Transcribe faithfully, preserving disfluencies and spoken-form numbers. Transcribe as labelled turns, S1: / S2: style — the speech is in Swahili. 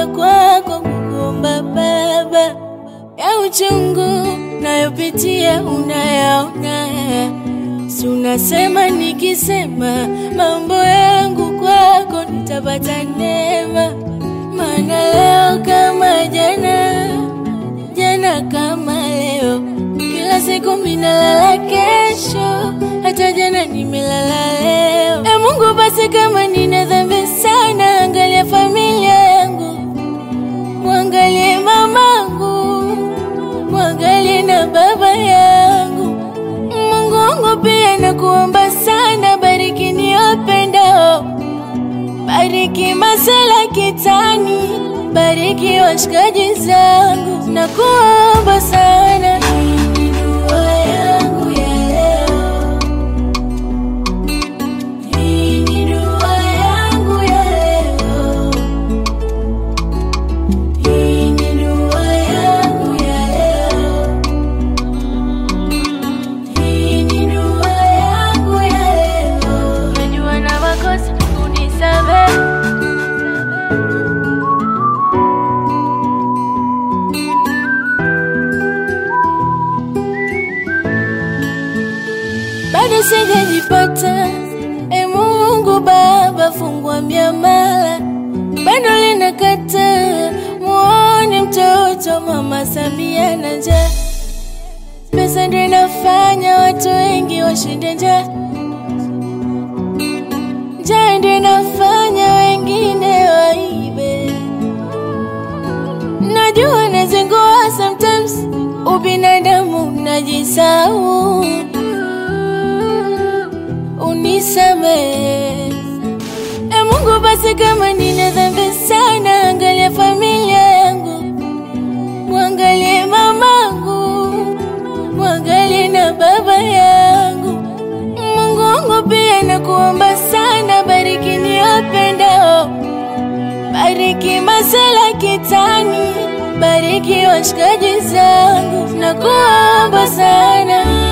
S1: nimekuja kwako kukuomba Baba, ya uchungu nayopitia unayaona. Si unasema nikisema mambo yangu kwako nitapata neema. Maana leo kama jana, jana kama leo, kila siku minalala kesho, hata jana nimelala leo. E Mungu basi kama nina dhambi sana, angalia familia yangu, muangalie mamangu, muangalie na baba yangu. Mungu wangu pia nakuomba sana, bariki niwapendao, bariki Masela Kitani, bariki washikaji zangu, nakuomba sana. Hii ni dua yangu ya leo, hii ni dua yangu ya leo, hii ni dua yangu ya leo, hii ni dua yangu ya leo. Najua na makosa unisamehe. Bado sijajipata, e Mungu Baba fungua miamala. Bado linakata, muone mtoto mama Samia na njaa. Pesa ndio inafanya watu wengi washinde njaa, njaa ndio inafanya wengine waibe. Najua nazingua sometimes, ubinadamu najisahau, unisamehe. E Mungu basi kama nina dhambi sana, angalia familia yangu, muangalie mamangu, muangalie na baba yangu. Mungu wangu pia nakuomba sana, bariki niwapendao, bariki Masela Kitani, bariki washikaji zangu, nakuomba sana.